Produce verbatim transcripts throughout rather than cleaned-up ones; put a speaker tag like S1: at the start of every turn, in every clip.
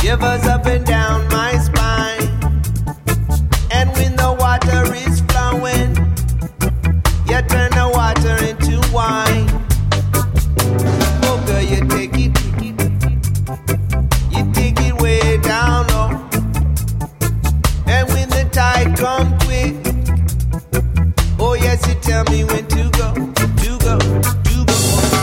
S1: shivers up and down my spine. And when the water is flowing, you turn the water into wine. Oh girl, you take it, you take it way down low. And when the tide come quick, oh yes, you tell me when to go, to go, to go.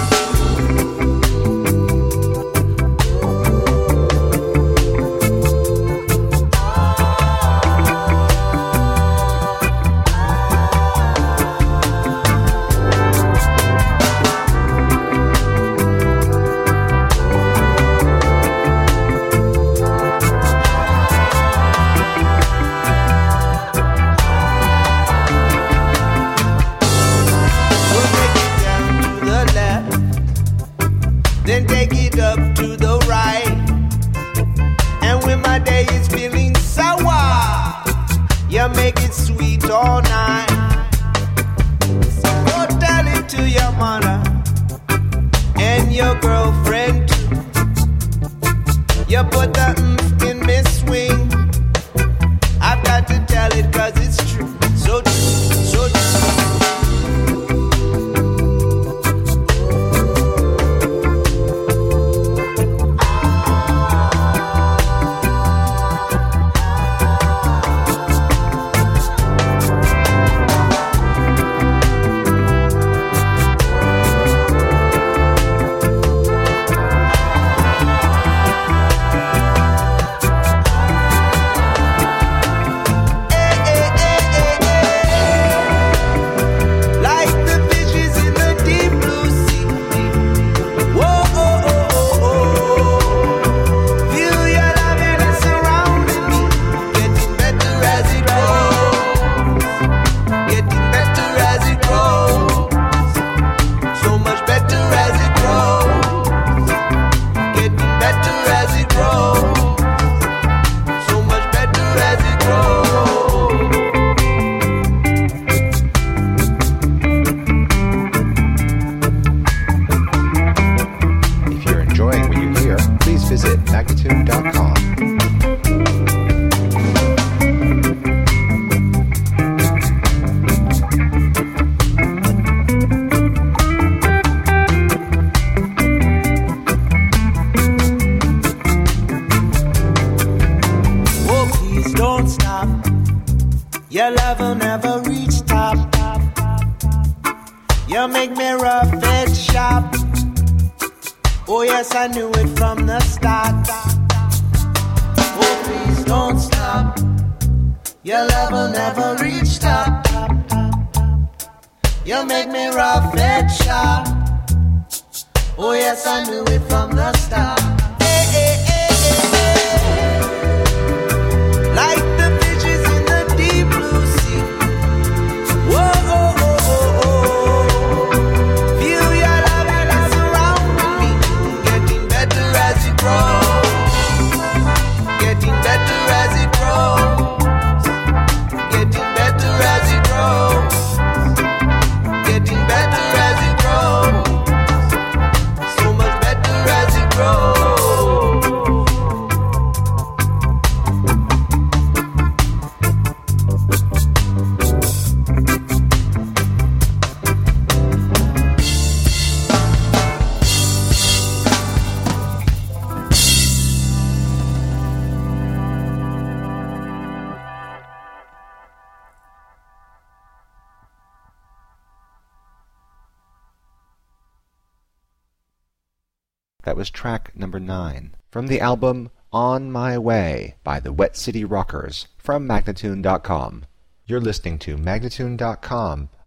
S1: Then take it up to the right. And when my day is feeling sour, you make it sweet all night. So go tell it to your mother and your girlfriend too. You put the oomph in me swing. I've got to tell it cause it's true. So true, so true. Your love will never reach top. You make me rough and sharp. Oh yes, I knew it from the start. Oh please don't stop. Your love will never reach top. You make me rough and sharp. Oh yes, I knew it from the start. Hey, hey, hey, hey, hey. Like the fishes in the deep blue sea. Whoa, oh, oh, oh, oh. Feel your love and it's surrounding me. Getting better as it grows. Getting better as it grows. Getting better as it grows. Getting better as it grows. So much better as it grows.
S2: That was track number nine from the album On My Way by the Wet City Rockers from Magnatune dot com. You're listening to Magnatune dot com,